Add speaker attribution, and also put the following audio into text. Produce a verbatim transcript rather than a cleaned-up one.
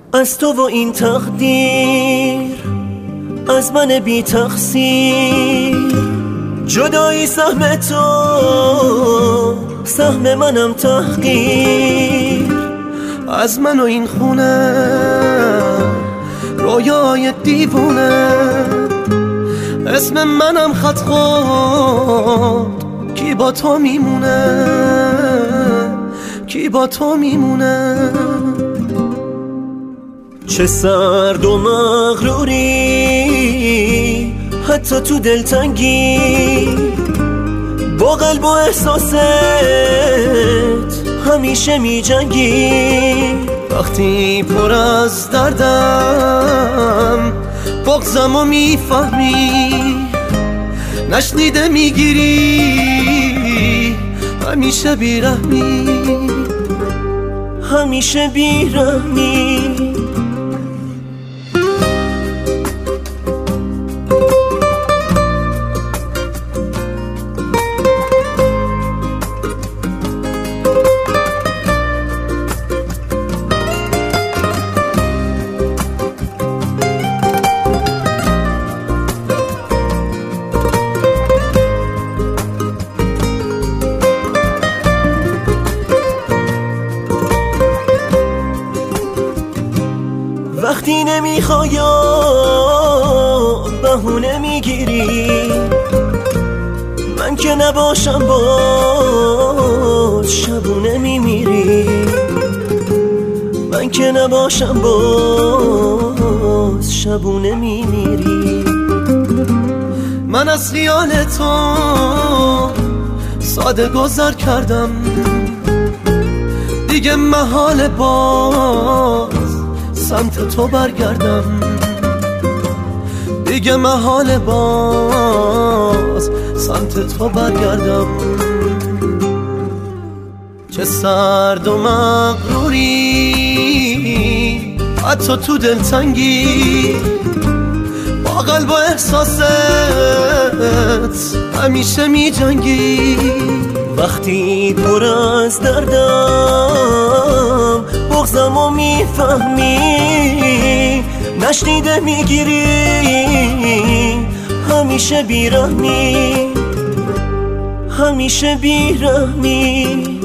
Speaker 1: از تو و این تقدیر، از من بی تقصیر. جدایی سهم تو، سهم منم تحقیر. از من و این خونه، رویای دیوونه. اسم منم خط خود، کی با تو میمونه، کی با تو میمونه. چه سرد و مغروری حتی تو دلتنگی، با قلب و احساست همیشه می جنگی. وقتی پر از دردم بغضم و میفهمی، نشنیده میگیری همیشه بیرحمی، همیشه بیرحمی. وقتی نمیخوای بهونه میگیری، من که نباشم باز شبونه میمیری. من که نباشم باز شبونه میمیری. من از خیال تو ساده گذر کردم، دیگه محال باز سمت تو برگردم. دیگه محال باز سمت تو برگردم. چه سرد و مغروری حتی تو دلتنگی، با قلب و احساست همیشه می جنگی. وقتی پر از دردم بغضم و میفهمی، نشنیده میگیری همیشه بیرحمی، همیشه بیرحمی.